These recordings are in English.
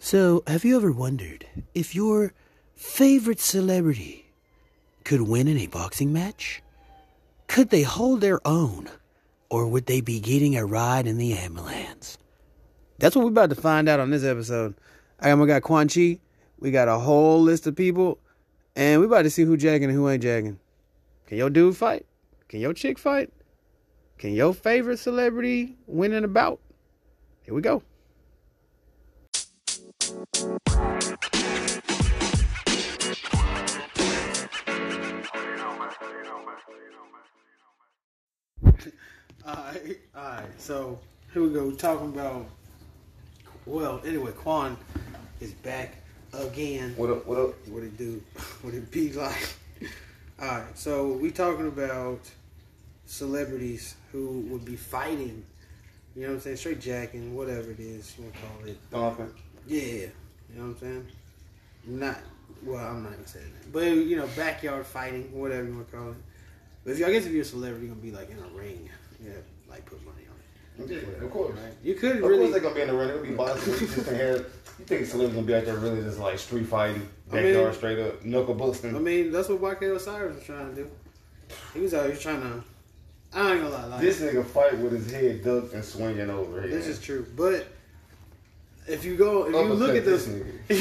So, have you ever wondered if your favorite celebrity could win in a boxing match? Could they hold their own? Or would they be getting a ride in the ambulance? That's what we're about to find out on this episode. I got my guy Quan Chi. We got a whole list of people. And we're about to see who jacking and who ain't jacking. Can your dude fight? Can your chick fight? Can your favorite celebrity win in a bout? Here we go. Alright, so here we go. We're talking about, well, anyway, Quan is back again. What up? What it do? What it be like? Alright, so we talking about celebrities who would be fighting, you know what I'm saying, straight jacking, whatever it is you want to call it. Stomping. Yeah, you know what I'm saying? I'm not even saying that. But, you know, backyard fighting, whatever you want to call it. But I guess if you're a celebrity, you're going to be like in a ring. Yeah, like put money on it. Yeah, of course. Right? You could Of really. course they're going to be in the ring. They're going to be boxing. You think celebrities going to be out there really just like street fighting, backyard straight up, knuckle busting? I mean, that's what YK Osiris was trying to do. He was out here trying to. I ain't gonna lie. This nigga fight with his head ducked and swinging over here. This is true. But if you look at this.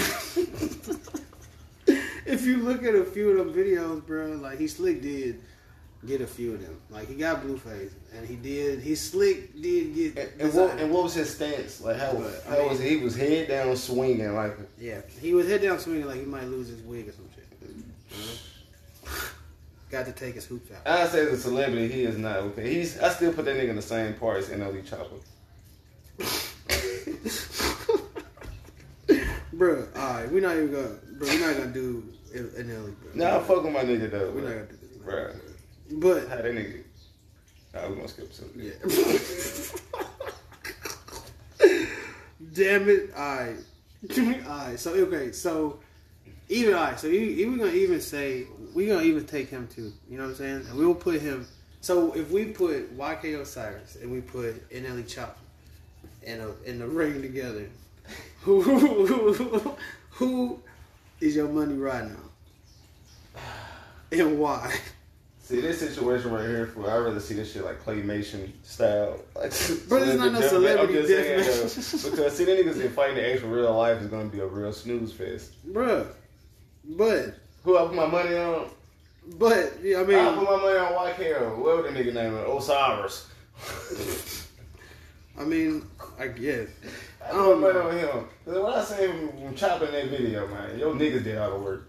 If you look at a few of them videos, bro, like he slick did get a few of them. Like he got Blueface, and he slick did get. And what was his stance? Like how was he? He was head down swinging like. Yeah, he was head down swinging like he might lose his wig or some shit. You know? Got to take his hoops out. I say as a celebrity, he is not okay. I still put that nigga in the same part as NLE Chopper. Bro, alright, we're not gonna do NLE, bro. Nah, fuck with my nigga though. We're not gonna do this, bro. But how that nigga? Nah, we gonna skip something. Yeah. Damn it! Alright. So okay, so we're gonna even take him too. You know what I'm saying? And we will put him. So if we put YK Osiris and we put NLE Chopper in the ring together. Who is your money right now? And why? See, this situation right here, I'd rather see this shit like claymation style. Like, but it's not no celebrity deathmatch. Because see, the niggas that fight in the actual real life is going to be a real snooze fest. Bruh. But. Who I put my money on? But, yeah, I mean. I put my money on YK or whatever the nigga name is, Osiris. I mean, I guess. I put my money on him. Because what I say when chopping that video, man, your niggas did all the work.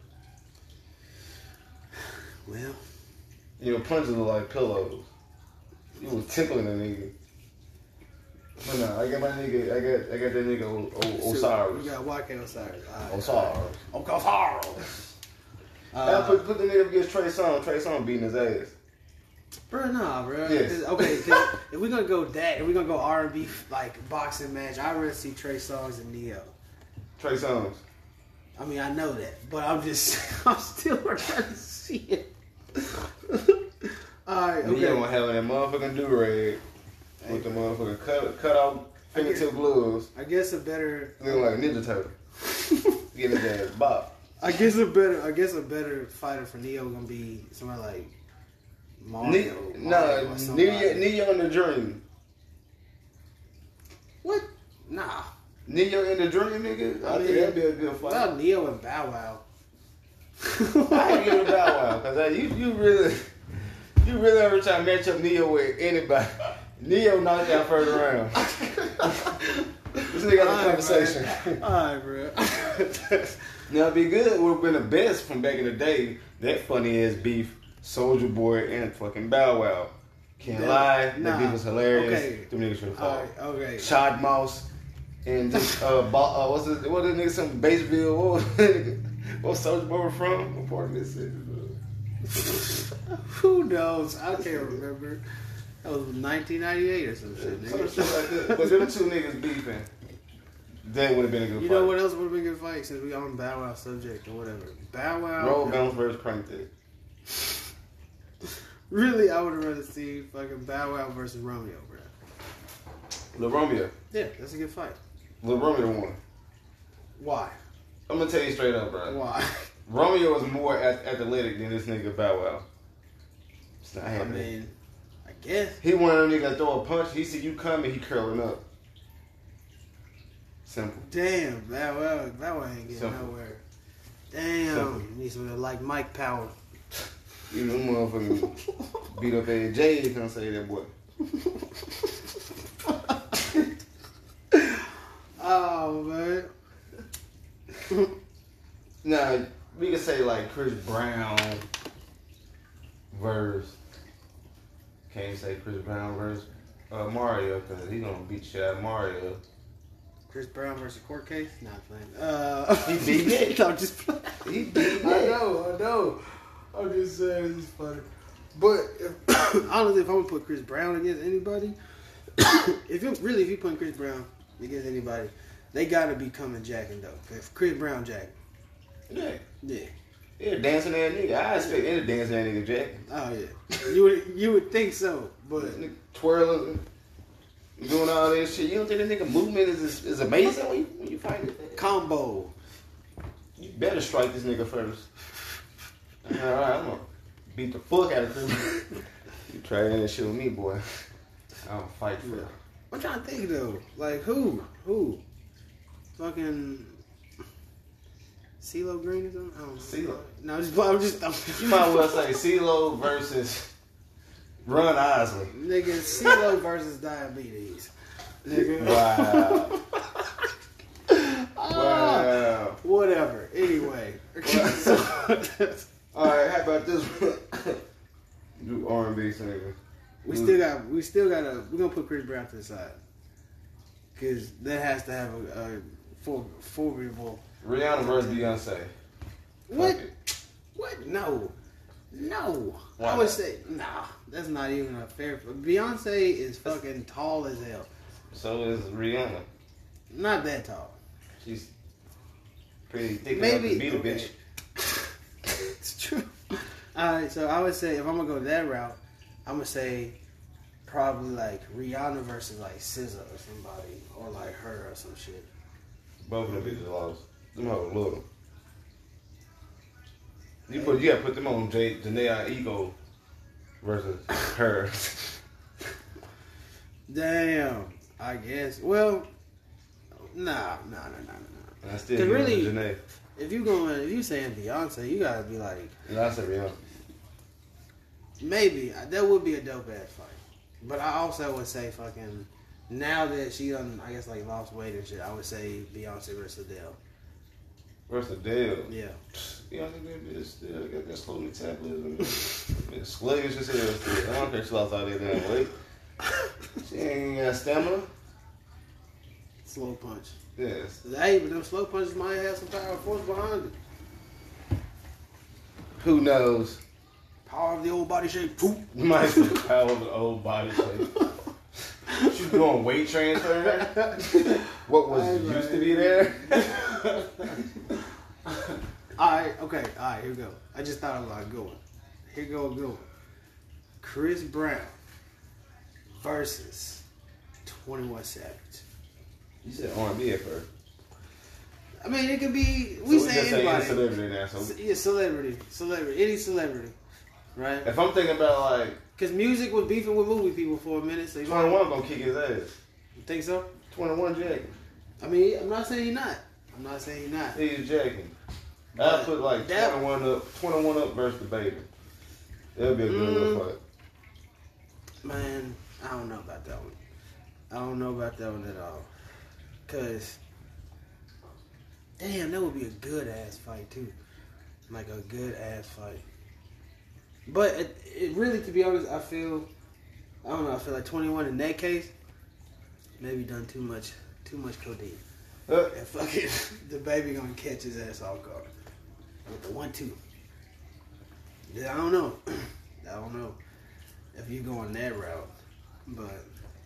Well. You know, punches look like pillows. You was tickling a nigga. But no, I got that nigga Osiris. You got YK Osiris. Osiris. Osiris. Put the nigga up against Trey Songz. Trey Songz beating his ass. Bro, nah, bro. Yes. Okay, if we're gonna go if we're gonna go R&B like boxing match, I'd rather see Trey Songz and Neo. Trey Songz. I mean, I know that, but I'm still trying to see it. Alright, okay. You don't have that motherfucking do-rag with the motherfucking cut off fingertip gloves. I guess a better looking like a Ninja Turtle. Getting his ass bop. I guess a better fighter for Neo gonna be somebody like Mario. Neo in the Dream. What? Nah. Neo in the Dream, nigga? I think that'd be a good fight. Not Neo and Bow Wow. I give it Bow Wow, because you really ever try to match up Neo with anybody. Neo knocked out first round. This nigga got a conversation. Alright, bro. Now, it'd be good. It would have been the best from back in the day. That funny ass beef, Soulja Boy and fucking Bow Wow. Can't lie. That beef was hilarious. Okay. Them niggas should have fought. Okay. Shad Mouse and just what the nigga some Batesville? What Soulja Boy from? What part of Mississippi? Who knows? I can't remember. That was 1998 or some shit. Some shit like that. But them two niggas beefing. That would have been a good fight. You know what else would have been a good fight since we on Bow Wow subject or whatever? Bow Wow. Roll Bounce versus Crank It. Really, I would have rather see fucking Bow Wow versus Romeo, bro. Lil Romeo. Yeah, that's a good fight. Lil Romeo won. Why? I'm gonna tell you straight up, bro. Why? Romeo is more athletic than this nigga Bow Wow. It's not I happening. mean, I guess. He one of them niggas that throw a punch. He see you coming, he curling up. Simple. Damn, Bow Wow ain't getting Simple. nowhere. Damn, Simple. you need something like Mike Power. You know, motherfucking beat up AJ, can't say that boy. Oh man. Nah, we can say like Chris Brown versus. Can't you say Chris Brown versus Mario because he gonna beat the shit out of Mario. Chris Brown versus court case? Not playing. He beat it. I'm just playing. He beat I it. know. I'm just saying it's funny. But honestly, if I'm gonna put Chris Brown against anybody, if you put Chris Brown against anybody, they gotta be coming jacking though. If Chris Brown jacking, Yeah. yeah. Yeah, dancing that nigga. I expect any dancing that nigga Jack. Oh yeah. You would think so, but Nigga twirling, doing all that shit. You don't think that nigga movement is amazing when you find it? combo. You better strike this nigga first. Alright, I'm gonna beat the fuck out of him. You try that shit with me, boy. I don't fight for it. I'm trying to think though. Like who? Fucking CeeLo Green or something? I don't know. CeeLo. No, I'm just You might well say CeeLo versus Ron Isley. nigga, CeeLo versus diabetes. Nigga. Wow. Wow. Whatever. Anyway. Alright, how about this one? Do R&B singer. we still gotta we're gonna put Chris Brown to the side. Cause that has to have a formidable. Rihanna versus Beyonce. What? Fuck it. What? No. Why I would not? say nah. That's not even a fair. Beyonce is fucking tall as hell. So is Rihanna. Not that tall. She's pretty thick Maybe enough to beat a okay. bitch. It's true. Alright, so I would say if I'm gonna go that route, I'm gonna say probably like Rihanna versus like SZA or somebody, or like her or some shit. Both of them bitches lost. Them hoes little. You gotta put them on Janae Ego versus her. Damn. I guess. Well, nah. I still Cause give really- it to Janae. If you saying Beyonce, you gotta be like And I said Rihanna. maybe that would be a dope ass fight. But I also would say fucking now that she done I guess like lost weight and shit, I would say Beyonce versus Adele. Versus Adele. Yeah. Beyonce that bitch still got that slow metabolism. Bitch sluggish as hell still. I don't care if she lost all that damn weight. She ain't got stamina. Slow punch. Yes. Hey, but them slow punches might have some power force behind it. Who knows? Power of the old body shape. Poop. Might be the power of the old body shape. You doing weight transfer? What was used to be there? Alright, here we go. I just thought of a good one. Here go a good one. Chris Brown versus 21 Savage. You said R&B at first. I mean, it could be, So we just say say any anybody. celebrity now. So Yeah, celebrity, any celebrity, right? if I'm thinking about like Because music was beefing with movie people for a minute, so you might 21 gonna kick his ass. think so? 21 Jack. I mean, I'm not saying he's not. He's jacking. I But put like that- 21 up versus the baby. That'll be a good little fight. Man, I don't know about that one. I don't know about that one at all. Cause, damn, that would be a good ass fight too. Like a good ass fight. But it really, to be honest, I feel like 21 in that case, maybe done too much codeine. And fucking, the baby gonna catch his ass off guard with the 1-2. Yeah, I don't know. If you going that route, but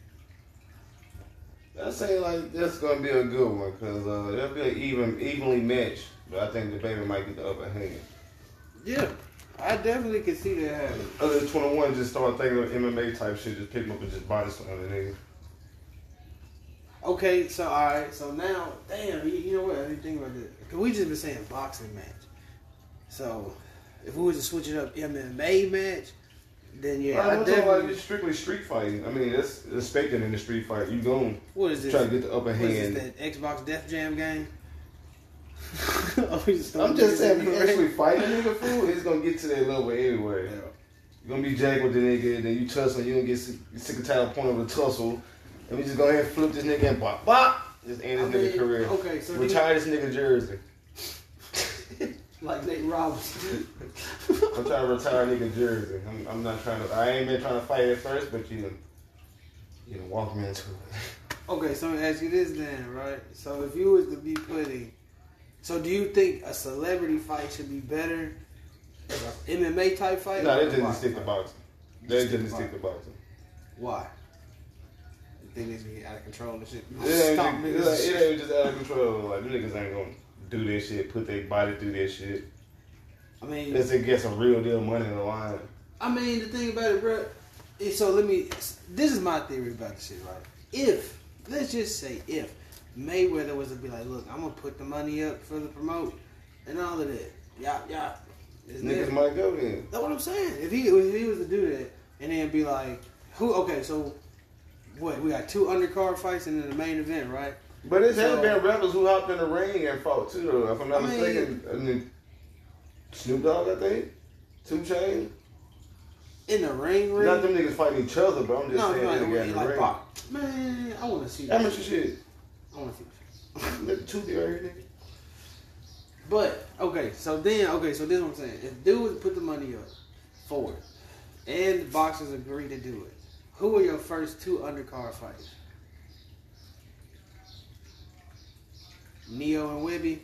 I say like that's gonna be a good one because that'll be an evenly matched. But I think the baby might get the upper hand. yeah, I definitely could see that happening. Other than 21 just start thinking of MMA type shit, just pick him up and just body slam the nigga. Okay, so all right, so now, damn, you know what? I didn't think about this. Cause we just been saying boxing match. So if we was to switch it up, MMA match, then yeah, I I'm talking definitely. about strictly street fighting. I mean, that's expected in the street fight. You gon' What is this? try to get the upper What is hand. this, that Xbox Def Jam game? Oh, we just I'm just saying, if you actually fight a nigga, fool, it's gonna get to that level anyway. Yeah. You're gonna be jacked with the nigga, then you tussle, you gonna get sick and tired of the point of the tussle. And we just go ahead and flip this nigga and bop, bop! Just end this nigga career. Okay, so retire this nigga jersey. like Nate Robinson. I'm trying to retire nigga jersey. I'm not trying to, I ain't been trying to fight at first, but you know, walk me into it. Okay, so let me ask you this then, right? So if you was to be putting, so do you think a celebrity fight should be better than an MMA type fight? No, or they a just boxing stick to fight? boxing. They just stick to boxing. Why? You think niggas get out of control and shit? It Stop ain't, niggas. just, it ain't just out of control. Like, them niggas ain't gonna do that shit, put their body through that shit. I mean, Unless they get some real deal money in the line. I mean, the thing about it, bro. So this is my theory about the shit, right? If, let's just say if Mayweather was to be like, look, I'm gonna put the money up for the promote and all of that. Yeah. Niggas might go then. That's what I'm saying. If he was to do that and then be like, okay, so what? We got 2 undercard fights and then the main event, right? But it's So- has been rappers who hopped in the ring and fought too, though. If I'm not mistaken, I mean, Snoop Dogg, I think, 2 Chainz. In the ring. Not them niggas fighting each other, but I'm just saying they got in the like ring. box. Man, I want to see that. Amateur shit. I want to see that. Let the two be right here, nigga. But so this is what I'm saying. If dudes put the money up for it, and the boxers agree to do it, who are your first 2 undercard fights? Neo and Webby.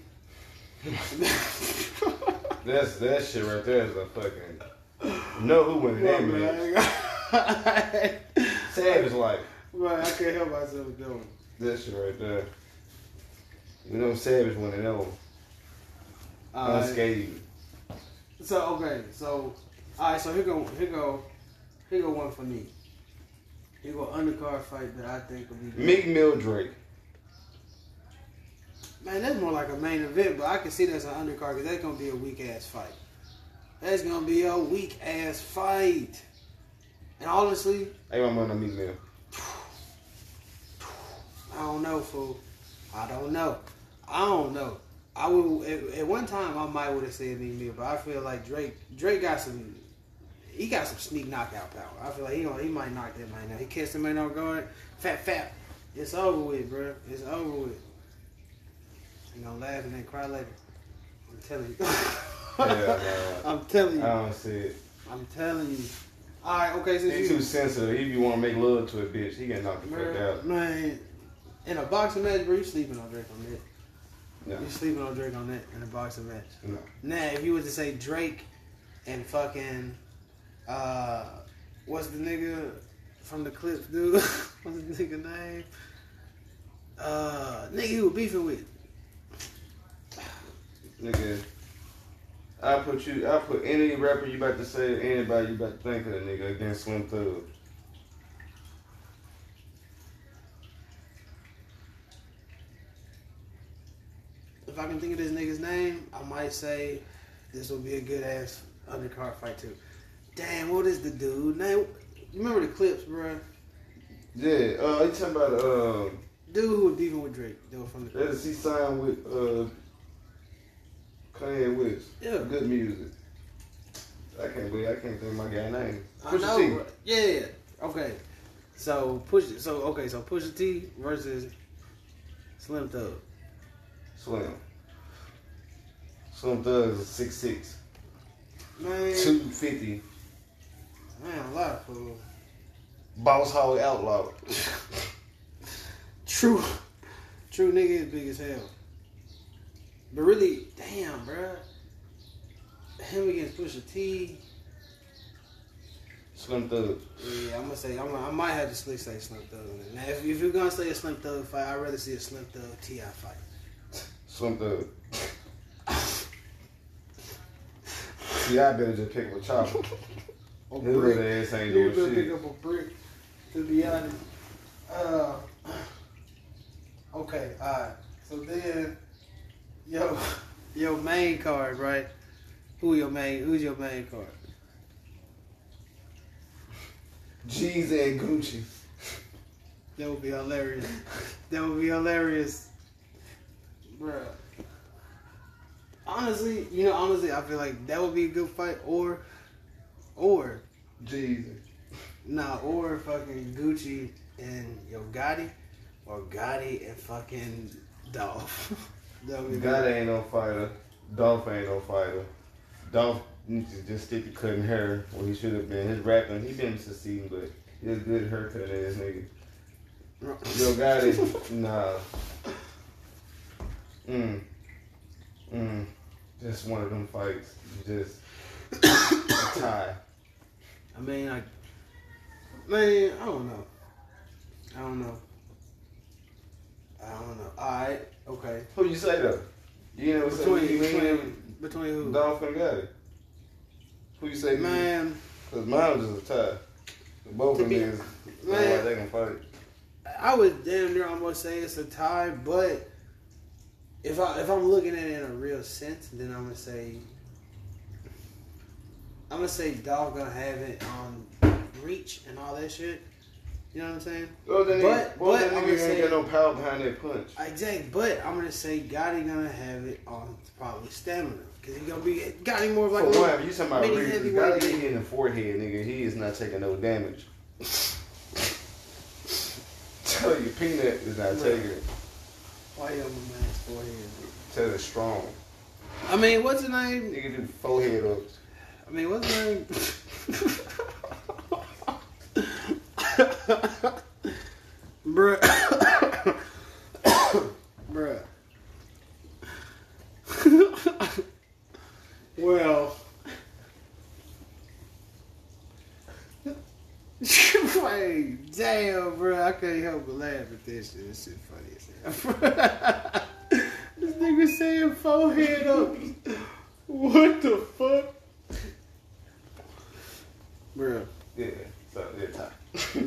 That shit right there is a fucking. Know who winning that match? Savage like Right, I can't help myself doing. that shit right there. You know Savage winning that one. Unscathed. So alright, so here go one for me. Here go undercard fight that I think will be good. Meek Mill Drake. Man, that's more like a main event, but I can see that's an undercard because that's gonna be a weak ass fight. That's gonna be a weak ass fight. And honestly, I ain't my money on Meek Mill. I don't know, fool. I don't know. I would at one time I might would have said Meek Mill, but I feel like Drake got some. He got some sneak knockout power. I feel like he might knock that man out. He catch the man off guard. Fat. It's over with, bro. It's over with. You gonna laugh and then cry later. I'm telling you. Yeah, I'm telling you. I don't see it. I'm telling you. All right, okay. Since He's too sensitive. He be want to make love to a bitch. He get knocked the fuck out. man, in a boxing match, bro, you sleeping on Drake on that. No. You sleeping on Drake on that in a boxing match. No. Now, if you was to say Drake and fucking, what's the nigga from the Clips, dude? What's the nigga name? Nigga you was beefing with. Nigga, I put any rapper you about to say, anybody you about to think of the nigga against Slim Thug. If I can think of this nigga's name, I might say this will be a good ass undercard fight too. Damn, what is the dude name? You remember the Clips, bro? Yeah, you talking about Dude who was beefing with Drake. They were from the Clips. he signed with Kanye West. Yeah. Good music. I can't think of my guy's name. I Pusha know, T. bro. Yeah. Okay. So Pusha T versus Slim Thug. Slim Thug is 6'6", Man, 250. man, a lot, fool. Boss Hog Outlaw. True nigga is big as hell. But really, damn, bruh. Him against Pusha T. Slim Thug. Yeah, I'm gonna say I might have to say Slim Thug. Now, if you're gonna say a Slim Thug fight, I'd rather see a Slim Thug T.I. fight. Slim Thug. Yeah, I better just pick up a chopper. Or His little ass ain't You doing better pick shit. up a brick. To be honest, Okay, alright. So then, your main card, right? Who's your main card? Jeezy and Gucci. That would be hilarious. That would be hilarious. Bruh. Honestly, I feel like that would be a good fight. Or Jeezy. or fucking Gucci and Gotti. Or Gotti and fucking Dolph. That would be good. Gotti ain't no fighter. Dolph ain't no fighter. Dolph needs to just stick to cutting hair where he should have been. His rapping, he been succeeding, but he's a good haircut ass nigga. Yo, Gotti, nah. Just one of them fights. You just a tie. I mean, I don't know. Alright, okay. Who you say though? You know what I'm saying? Between who? Dolph and Gotti. Who you say? Man. Cause mine was just a tie. Both of them niggas, like they can fight. I would damn near almost say it's a tie, but if I'm looking at it in a real sense, then I'm gonna say Dolph gonna have it on reach and all that shit. You know what I'm saying? Well, then But that I'm nigga gonna ain't say got no power behind that punch. exactly. But I'm gonna say Gotti gonna have it on probably stamina because he gonna be Gotti more of like For a one, you talking about mini reach? heavyweight Gotti nigga. get in the forehead, nigga. He is not taking no damage. Tell you, Peanut is not taking it. Why you on my man's forehead? Tell it strong. I mean, what's his name? Nigga do forehead ups. I mean, what's his name? Bruh. Bruh. Well. Hey, damn, bro. I can't help but laugh at this shit. This shit funny as hell. This nigga saying forehead up. What the fuck? Bro. Yeah, so yeah, tie.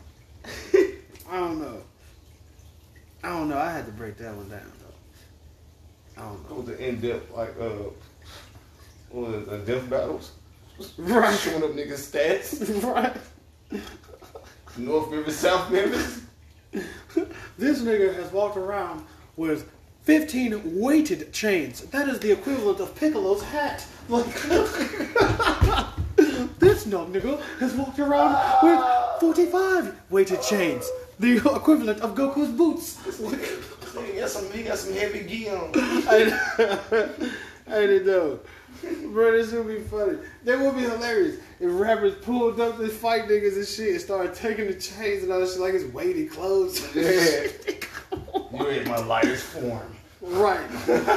I don't know. I had to break that one down, though. I don't What know. was the in-depth, like, what was it, death battles? Right. Showing up niggas' stats. Right. North Memphis, South Memphis. This nigga has walked around with 15 weighted chains. That is the equivalent of Piccolo's hat. Like, this no nigga has walked around with 45 weighted chains. The equivalent of Goku's boots. He got some heavy gi on. I didn't know. Bro, this would be funny. That would be hilarious if rappers pulled up this fight niggas and shit and started taking the chains and all that shit like it's weighted clothes. Yeah. You're in my lightest form. Right.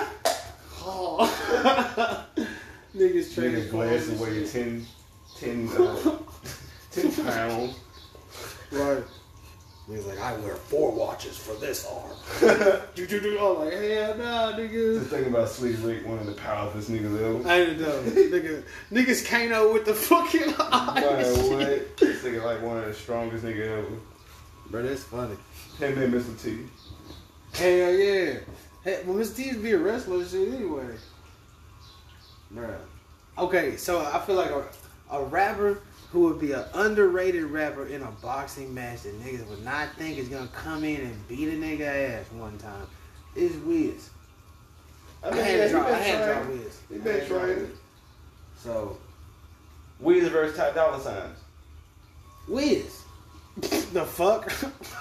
Oh. Niggas Niggas glasses weigh 10 pounds. Right. He's like, I wear 4 watches for this arm. I'm like, hell nah, nigga. Just think about Slick Rick, one of the powerfulest niggas ever. I didn't know. Niggas Kano with the fucking eyes. Man, what? This nigga like one of the strongest niggas ever. Bro, that's funny. Him and Mr. T. Hell yeah. Hey, well, Mr. T used to be a wrestler and shit anyway. Bruh. Okay, so I feel like a rapper who would be an underrated rapper in a boxing match that niggas would not think is gonna come in and beat a nigga ass one time is Wiz. I had to drop Wiz. He been trying. So, Wiz versus Ty Dolla Signs. Wiz. The fuck?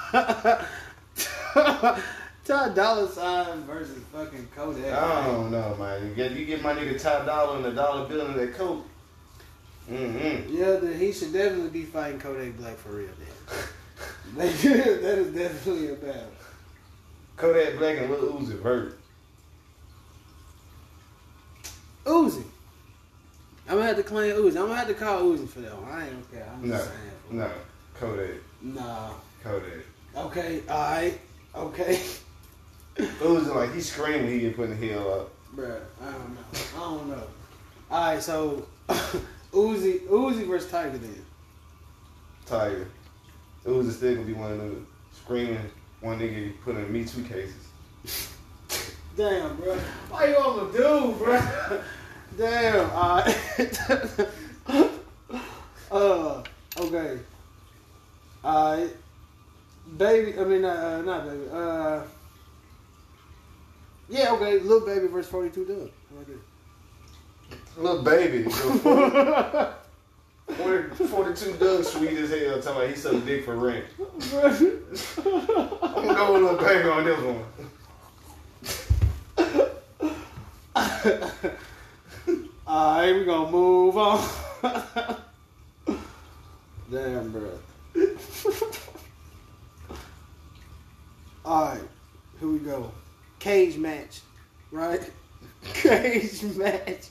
Ty Dolla Sign versus fucking Kodak. I don't know, man. You get my nigga Ty Dolla and the dollar bill in that coat. Mm-hmm. Yeah, then he should definitely be fighting Kodak Black for real then. That is definitely a battle. Kodak Black and Lil Uzi Vert. Uzi. I'm gonna have to claim Uzi. I'm gonna have to call Uzi for that one. I ain't okay. I'm just saying. No. Kodak. Nah. Kodak. Okay, alright. Okay. Uzi, like, he screamed when he get put in the heel up. Bruh, I don't know. Alright, so Uzi versus Tiger then. Tiger. Uzi still gonna be one of them screaming one nigga he put in Me Too cases. Damn, bro. Why you on the dude, bro? Damn. Okay. Baby. I mean, not baby. Yeah. Okay. Lil Baby versus 42 Dugg. How about that? Little baby. 42 Dugg sweet as hell. Talking about he sucked dick for rent. I'm gonna go with Lil Baby on this one. Alright, we gonna move on. Damn, bro. Alright, here we go. Cage match, right? Cage match.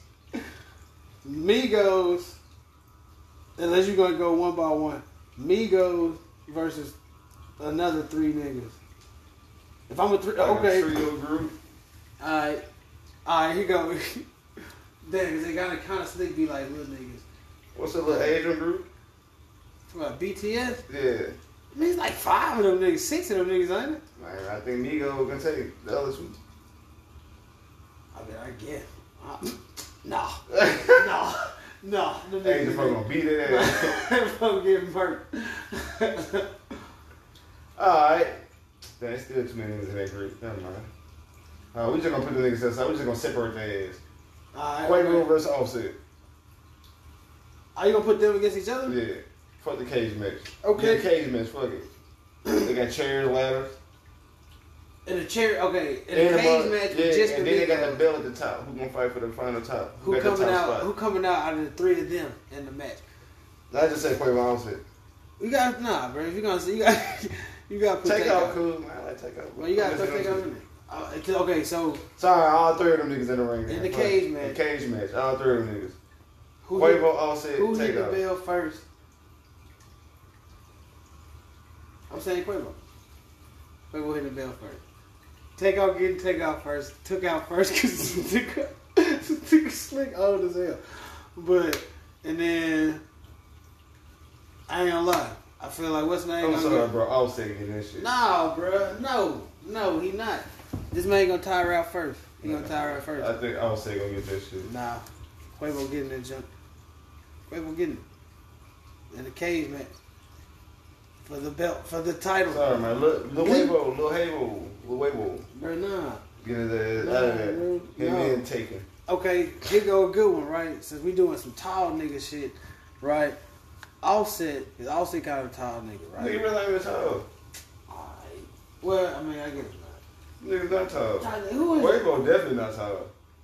Migos, unless you're gonna go one by one. Migos versus another 3 niggas. If I'm a three, okay. Trio group. Alright, here you go. Damn, cause they gotta kind of slick be like little niggas. What's the little Asian group? What, BTS? Yeah. There's like 5 of them niggas, 6 of them niggas, ain't it? Man, I think Migos can take the other two. I mean, I guess. Nah. Nah. Them Ain't the fuck niggas gonna beat it ass. Them fuck getting murked. Alright. There's still too many niggas in that group. Never mind. We just gonna put the niggas aside. We just gonna separate their ass. Quavo versus Offset. Are you gonna put them against each other? Yeah. Fuck the cage match. Okay. Yeah, the cage match, fuck it. They got chairs, ladders. In the chair, okay. In the cage match, yeah, just and then they got the belt at the top. Who gonna fight for the final top? Who got the coming top out? spot? Who coming out of the 3 of them in the match? I just said Quavo Offset. You got bro. If you gonna say you got put Take out. Off cool, man. I like Take Off. Well, you got to take out in there. Okay, so sorry, all 3 of them niggas in the ring. in the cage match. The cage match, all 3 of them niggas. Who Quavo Offset, who Take hit Off. the bell first? I'm saying Quavo. Quavo hit the bell first. Take out first. Took out first because nigga slick old as hell. But and then I ain't gonna lie. I feel like what's name? I'm sorry, bro. Offset getting that shit. No, bro. No, he not. This man gonna tire out first. He gonna tire out first. I think Offset gonna get that shit. Nah, Quavo getting that junk. Quavo getting it in the cage match for the belt, for the title. Sorry, man. Lil Wavo. Bro, nah. Get his ass out of there. Him and Taken. Okay, here go a good one, right? Since we doing some tall nigga shit, right? Offset kind of a tall nigga, right? Nigga really ain't even tall. Alright. Well, I mean, I get it, man. Nigga's not tall. Who is Quavo definitely not tall.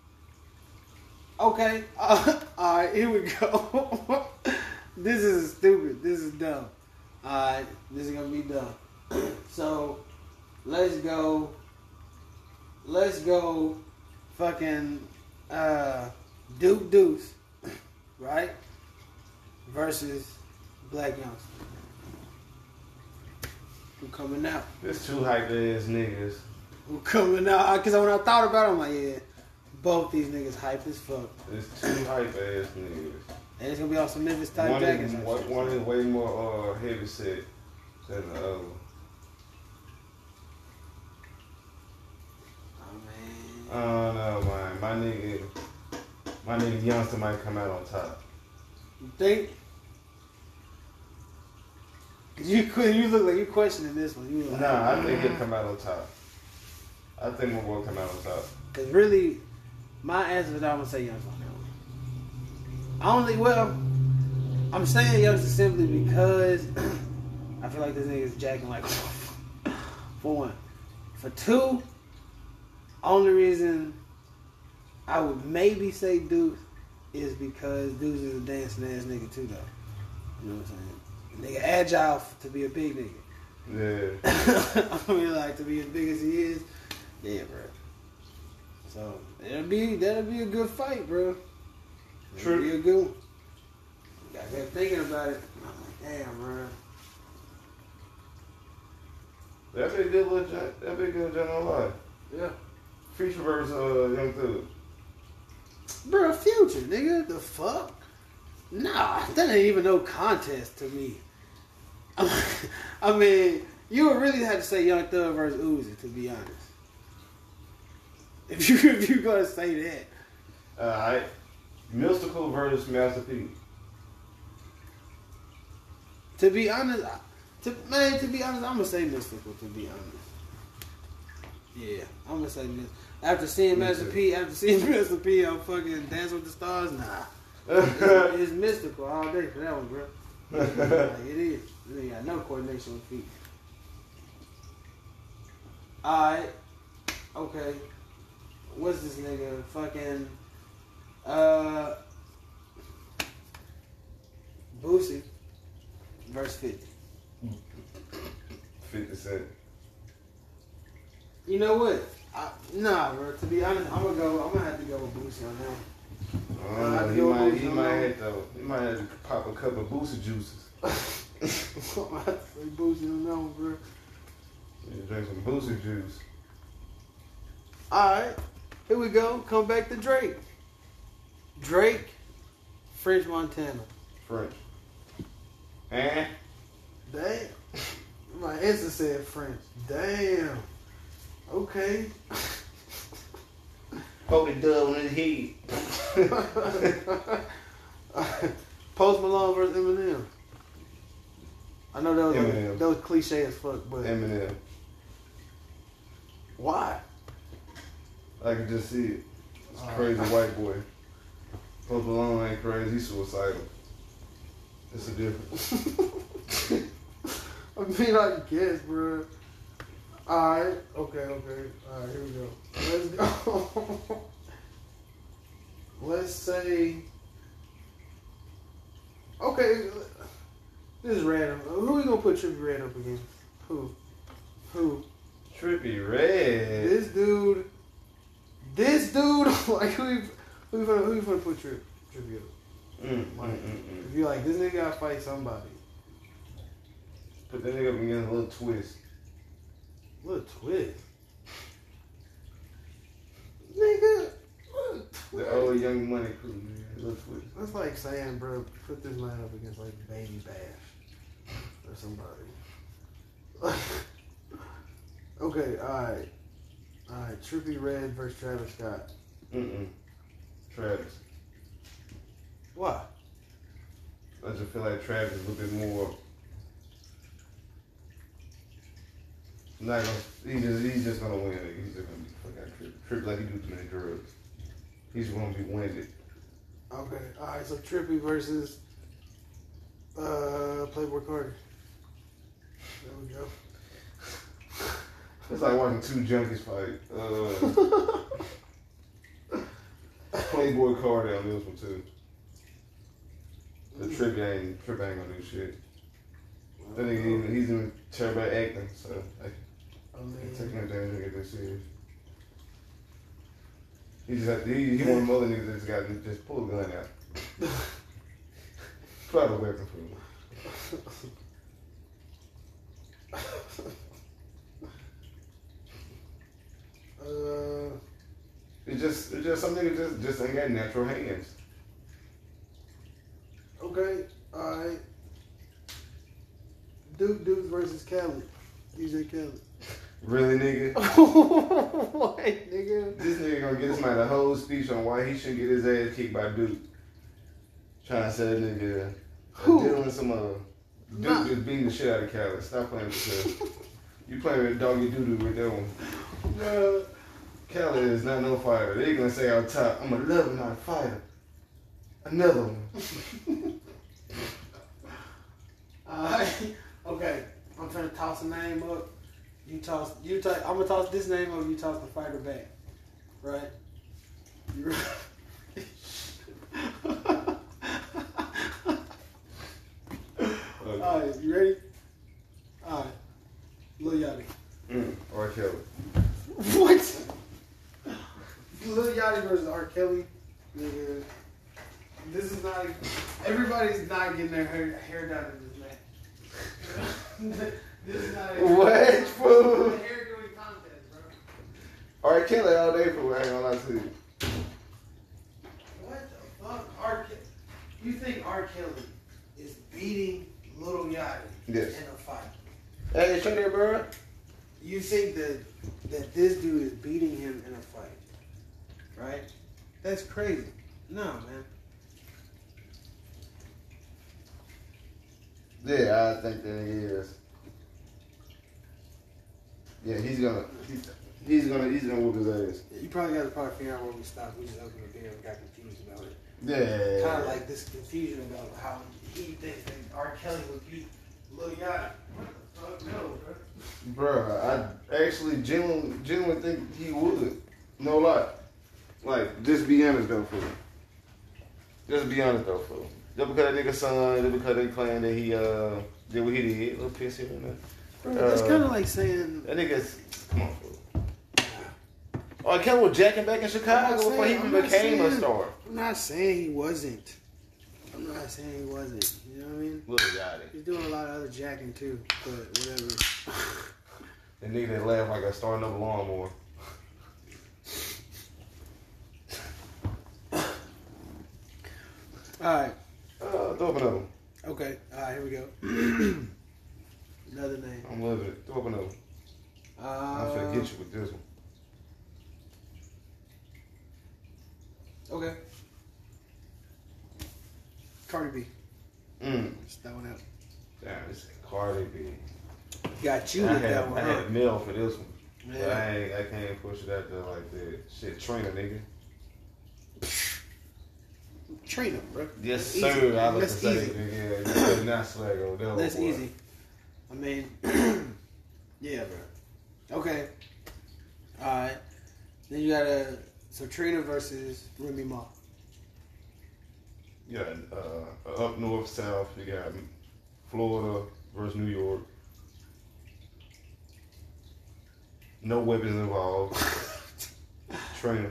Okay. Alright, here we go. This is stupid. This is dumb. Alright, this is gonna be dumb. So, let's go fucking Duke Deuce, right? Versus Black Youngster. Who coming out? There's 2 hype ass niggas. Who coming out? Because when I thought about it, I'm like, yeah, both these niggas hype as fuck. There's 2 hype ass niggas. And it's gonna be on some Memphis type jackets. One is way more heavy set than the other. Oh man. I don't know, man. My nigga Youngster might come out on top. You think? You look like you questioning this one. You like, Nah, I think he'll come out on top. I think my boy come out on top. Cause really, my answer is I'm gonna say Youngster on that one. I'm saying Youngster simply because I feel like this nigga is jacking like for one. For 2, only reason I would maybe say Deuce is because Deuce is a dancing ass nigga too though. You know what I'm saying? Nigga agile to be a big nigga. Yeah. I mean, like, to be as big as he is, yeah, bro. So, that'll be a good fight, bro. That'll be a good one. I kept thinking about it. I'm like, damn, bro. That'd be a good little joint. That'd be a good joint on live. Yeah. Future versus Young Thug. Bro, Future, nigga. The fuck? Nah, that ain't even no contest to me. I mean, You would really have to say Young Thug versus Uzi, to be honest. If you're gonna say that. Alright. Mystical versus Master P. To be honest, I'm gonna say Mystical. To be honest, yeah, I'm gonna say Mystical. After seeing Master P on fucking Dance with the Stars, nah, it's Mystical all day for that one, bro. Like, it is. You ain't got no coordination on feet. Alright, okay. What's this nigga? Fucking Boosie versus 50. 50 Cent. You know what? Nah, bro. To be honest, I'm gonna have to go with Boosie on that. He might have to pop a couple of Boosie juices. I'm gonna have to say Boosie on that one, bro. You drink some Boosie juice. Alright, here we go. Come back to Drake. Drake, French Montana. French. Eh? Damn. My answer said French. Damn. Okay. Hold it dub on his head. Post Malone versus Eminem. I know Eminem. that was cliche as fuck, but Eminem. why? I can just see it. It's crazy white boy. Post Malone ain't crazy, he's suicidal. It's a difference. I mean, I guess, bro. Alright, okay. Alright, here we go. Let's go. Let's say. Okay, this is random. Who we gonna put Trippie Redd up against? Who? Trippie Redd. This dude, like, who you gonna put Trippie up? If you like, this nigga gotta fight somebody. Put that nigga up against a little twist. Little twist. Nigga, little twist. The old Young Money crew, man. Little twist. That's like saying, bro, put this man up against, like, Baby Bash or somebody. Okay, alright. Alright, Trippie Redd versus Travis Scott. Travis. Why? I just feel like Travis is a little bit more. He's just gonna win it. He's just gonna be fucking Trippie like he do too many drugs. He's gonna be winded. Okay, alright, so Trippie versus Playboy Cardi. There we go. It's like watching two junkies fight. Playboy Cardi on this one too. The Trippie ain't gonna do shit. I think he's even terrible at acting, so I can't take him down and get this serious. He just have to, he one of them other niggas that just got to just pull a gun out. Pull out a weapon for him. It's just some niggas just ain't got natural hands. Okay, alright. Duke versus Khaled. DJ Khaled. Really, nigga? What, nigga? This nigga gonna get this man a whole speech on why he shouldn't get his ass kicked by Duke. Trying to say that nigga dealing with some Duke just beating the shit out of Khaled. Stop playing with yourself. You playing with doggy doo-doo with that one. Khaled is not no fighter. They gonna say out top, I'm a lover, not a fighter. Another one. Okay, I'm trying to toss a name up. I'm gonna toss this name up, you toss the fighter back. Right? You ready? Alright, you ready? Alright. Lil Yachty. R. Kelly. What? Lil Yachty versus R. Kelly. Nigga. This is not. Everybody's not getting their hair done in this match. This is not a What, fool? hair doing contest, bro. R. Kelly all day, fool. I ain't gonna lie to you. What the fuck? You think R. Kelly is beating Lil Yachty Yes. in a fight? Hey, straight there, bro. You think that this dude is beating him in a fight, right? That's crazy. No, man. Yeah, I think that he is. Yeah, he's gonna whoop his ass. You probably got to figure out where we stopped. We just opened the beer and got confused about it. Yeah. Kind of like this confusion about how he thinks that R. Kelly would beat Lil Yachty. What the fuck? No, bro. Bruh, I actually genuinely think he would. No lie. Like, just be honest though, fool. Just be honest though, fool. Just because that nigga son, just because they claim that he did what he did, little piss here and there. Bro, that's kind of like saying That nigga's, come on, fool. Oh, Kelly was jacking back in Chicago before he even became a star. I'm not saying he wasn't. I'm not saying he wasn't. You know what I mean? Lil Yachty. He's doing a lot of other jacking too, but whatever. That nigga that laughed like a starting up a lawnmower. Alright. Throw up another one. Okay. Alright, here we go. Another name. I'm loving it. Throw up another one. I'm finna get you with this one. Okay. Cardi B. Just that one out. Damn, this is Cardi B. Got you I with that had, one, I had huh? a nail for this one. But Yeah. I can't push it out there like that. Shit, trainer, nigga. Train him, bro. Yes, That's sir. easy. I like to That's say, easy. nigga. You better not slag over there. That's boy. easy. I mean, yeah, bro. Okay. Alright. Then you got so Trina versus Remy Ma. You got up north, south. You got Florida versus New York. No weapons involved. Trainer.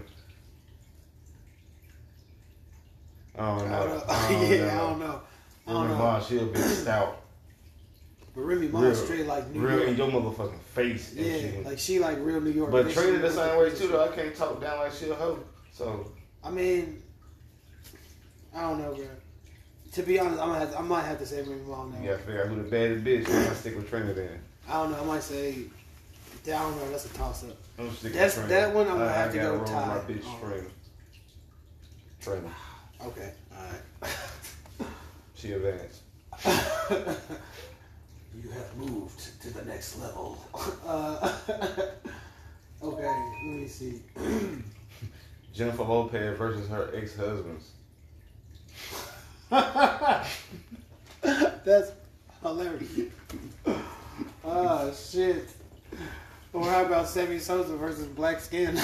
I don't know. I don't know. Remy Ma, she a bit stout. But Remy Ma Real- straight like New Real York. in your motherfucking face. And Yeah, shit. like she like real New York. But bitch. Trina the same way too though. I can't talk down like she a hoe. So I mean, I don't know, bro. To be honest, I might have to say Remy Ma now. you gotta figure out who the baddest bitch. I'm gonna stick with Trina then. I don't know. I might say, I don't know. That's a toss up. I'm gonna stick That's with Trina. that one. I'm gonna have to gotta go roll tie. my bitch Oh. Trina. Okay, all right. She advanced. You have moved to the next level. Okay, let me see. Jennifer Lopez versus her ex-husbands. That's hilarious. Oh shit. Or how about Sammy Sosa versus Black Skin?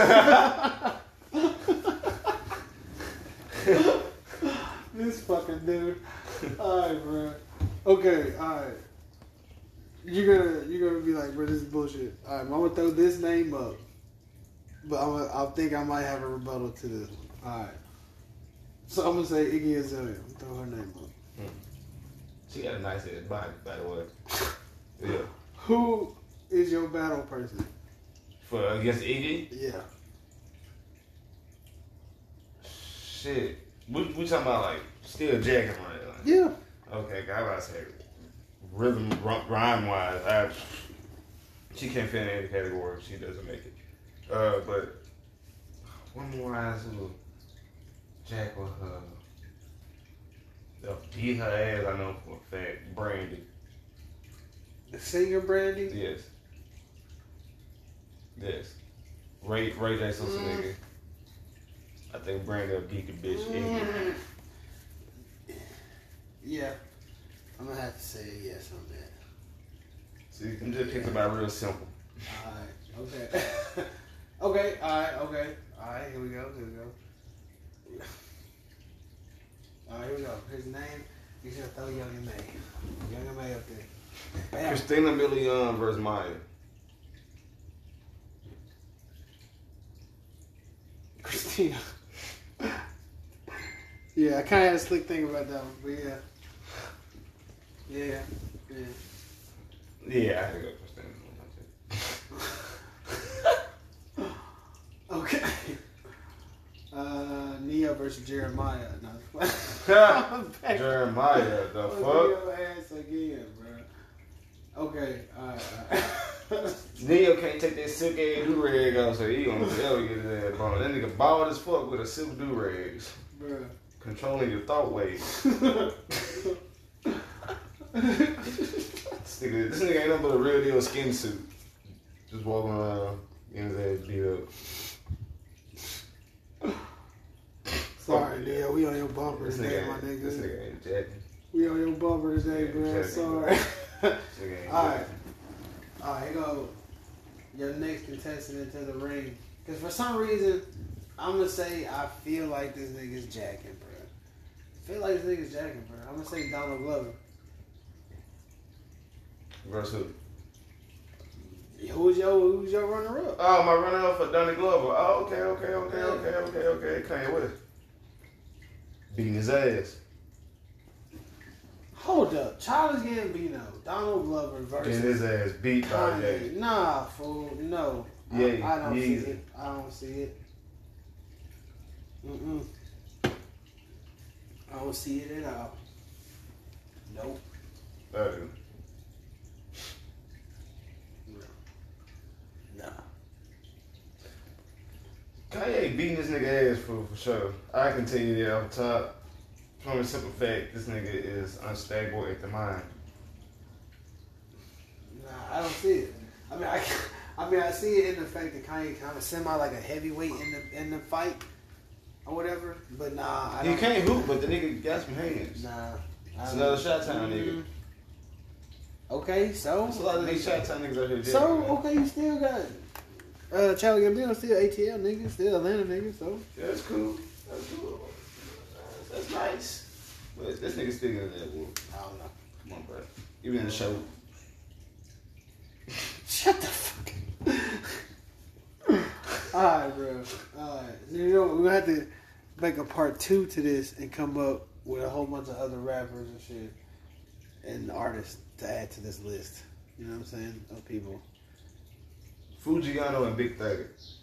This fucking dude. Alright, bro. Okay, alright. You're gonna be like, bro, this is bullshit. Alright, I'm gonna throw this name up. But I think I might have a rebuttal to this one. Alright. So I'm gonna say Iggy Azalea. I'm gonna throw her name up. She got a nice ass body, by the way. Yeah. Who is your battle person? For against Iggy? Yeah. Shit. We talking about like still jacking right now. Yeah. Okay, I about to say rhythm, rhyme wise, she can't fit in any category if she doesn't make it. But one more eyes who jack with her, they'll beat her ass. I know for a fact. Brandy. The singer Brandy? Yes. Yes. Ray J Sosa nigga. I think Brandy will beat the bitch. Iggy. Yeah. I'm gonna have to say yes on that. See, I'm just picking about real simple. Alright, okay. Okay, alright, okay. Alright, here we go. Alright, here we go. Here's the name. You should throw Young and May. Young and May up there. Bam. Christina Milian versus Maya. Christina. Yeah, I kind of had a slick thing about that one, but yeah. Yeah. Yeah, I had to go Christina. Okay. Nia versus Jeremiah. No. Jeremiah, the Fuck fuck? your ass again, bro. Okay, alright. Neo can't take that silk ass do-rag off, so he gonna ever get his ass bald. That nigga bald as fuck with a silk do-rags. Bruh. Controlling your thought waves. This nigga ain't nothing but a real deal skin suit. Just walking around, getting his ass beat up. Sorry, Neo. We on your bumper today, my nigga. This nigga ain't jacking. We on your bumper today, bro. Sorry. Alright. Alright, here go your next contestant into the ring. Because for some reason, I'm going to say I feel like this nigga's jacking, bro. I feel like this nigga's jacking, bro. I'm going to say Donald Glover. Versus who? Who's your runner-up? Oh, my runner-up for Donald Glover. Oh, okay. Kanye West. Beating his ass. Hold up. Childish Gambino, Donald Glover versus Getting his ass beat by Kanye. Ye. Nah, fool. No. Ye. I don't Ye. see it. I don't see it. I don't see it at all. Nope. Nah. Kanye beating this nigga ass for sure. I can tell you that off the top. From a simple fact, this nigga is unstable at the mind. Nah, I don't see it. I see it in the fact that Kanye kind of semi like a heavyweight in the fight or whatever. But nah, He can't hoop, but the nigga got some hands. Nah, It's another shot time, nigga. Okay, so There's a lot of these shot time niggas out here. So okay, you still got Childish Gambino, still ATL nigga, still Atlanta nigga. So Yeah, that's cool. That's nice. But this nigga still getting that wood. I don't know. Come on, bro. Even in the show. Shut the fuck up. Alright, bro. Alright. You know, we're gonna have to make a part 2 to this and come up with a whole bunch of other rappers and shit and artists to add to this list. You know what I'm saying? Of people. Fujiano and Big 30.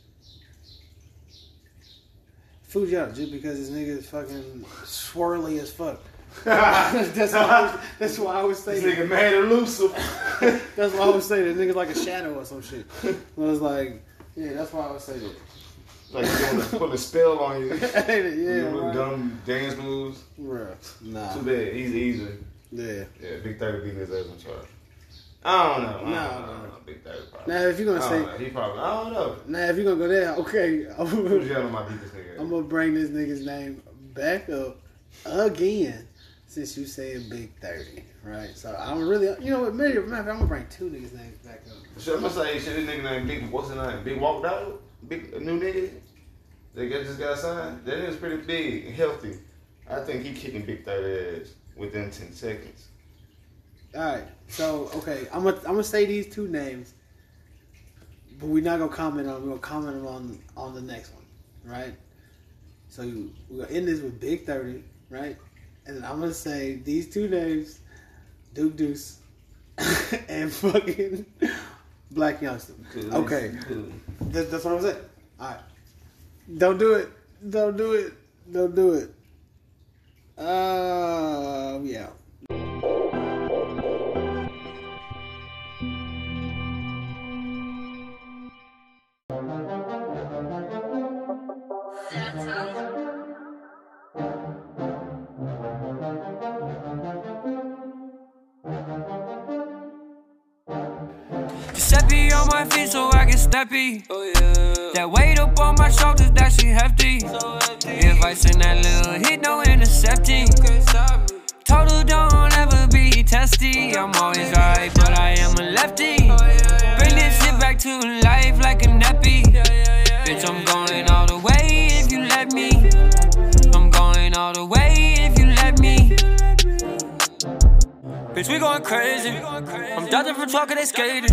Fujiano, just because this nigga is fucking swirly as fuck. That's why I always say This nigga mad elusive. That's why I always say that nigga's like a shadow or some shit. I was like, yeah, that's why I always say that. Like he's gonna put a spell on you. Yeah, Right. right. Dumb dance moves. Bruh. Nah. Too bad. He's easy. Yeah. Yeah, Big 30 beating his ass on charge. I don't know. I don't know. Big 30 probably. Now, if you're gonna say, He probably. I don't know. now if you're gonna go there, okay, Fujiano might beat this nigga. I'm gonna bring this nigga's name back up again since you said Big 30, right? So I'm really, you know what, maybe I'm gonna bring 2 niggas' names back up. Should I say this nigga named Big, what's his name? Big Walk Dog? Big, a new nigga? They just got signed? That nigga's pretty big and healthy. I think he kicking Big 30 ass within 10 seconds. Alright, so, okay, I'm gonna say these 2 names, but we're not gonna comment on them, we're gonna comment on the next one, right? So we're gonna end this with Big 30, right? And then I'm gonna say these 2 names, Duke Deuce and fucking Black Youngster. Okay. That's what I'm saying. Alright. Don't do it. Don't do it. Don't do it. Yeah. Giuseppe on my feet so I get snappy. Oh yeah. That weight up on my shoulders, that shit hefty. If I send that little hit, no intercepting. Total don't ever be testy. I'm always right, but I am a lefty. Bring this shit back to life like a nappy. Bitch, I'm going all the way if you let me. I'm going all the way if you let me. Bitch, we going crazy. I'm dodging from truck and they skating.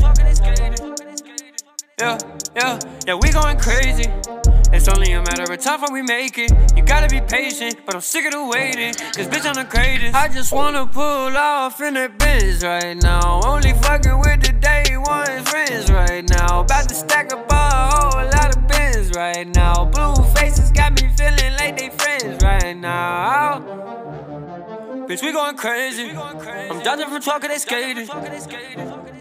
Yeah, we going crazy. It's only a matter of time before we make it. You gotta be patient, but I'm sick of the waiting. Cause bitch, I'm the greatest. I just wanna pull off in the biz right now. Only fucking with the day one friends right now. About to stack up a whole lot of bins right now. Blue faces got me feeling like they friends right now. Bitch, we going crazy. I'm dodging from truck and they skating.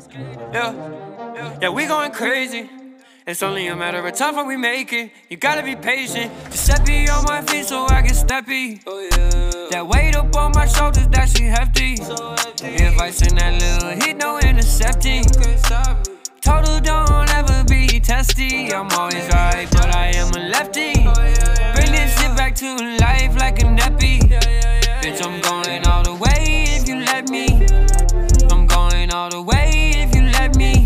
Yeah, we going crazy. It's only a matter of time before we make it. You gotta be patient. Giuseppe on my feet so I get steppy. That weight up on my shoulders, that shit hefty. If I send that little hit, no intercepting. Total don't ever be testy. I'm always right, but I am a lefty. Bring this shit back to life like a nappy. Bitch, I'm going all the way if you let me. I'm going all the way if you let me.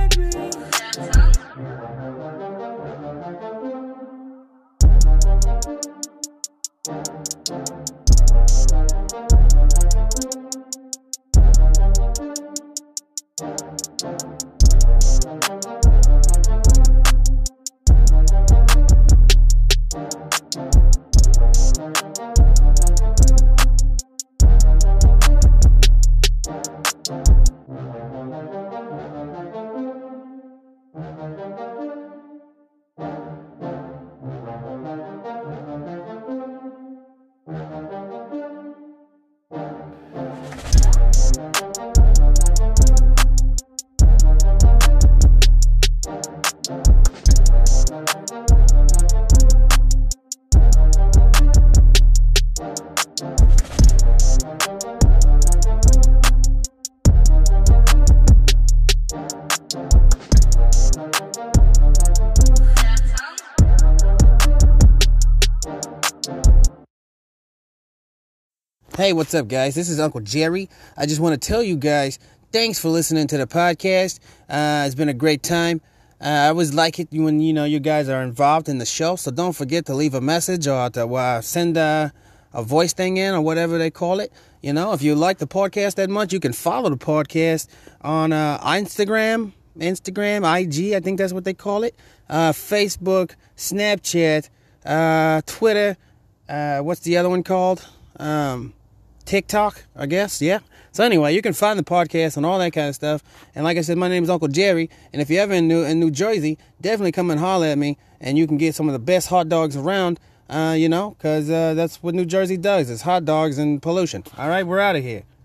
Hey, what's up, guys? This is Uncle Jerry. I just want to tell you guys, thanks for listening to the podcast. It's been a great time. I always like it when, you guys are involved in the show. So don't forget to leave a message or to send a voice thing in or whatever they call it. If you like the podcast that much, you can follow the podcast on Instagram, IG, I think that's what they call it. Facebook, Snapchat, Twitter. What's the other one called? TikTok, I guess, yeah. So anyway, you can find the podcast and all that kind of stuff. And like I said, my name is Uncle Jerry. And if you're ever in New Jersey, definitely come and holler at me. And you can get some of the best hot dogs around, because that's what New Jersey does. It's hot dogs and pollution. All right, we're out of here.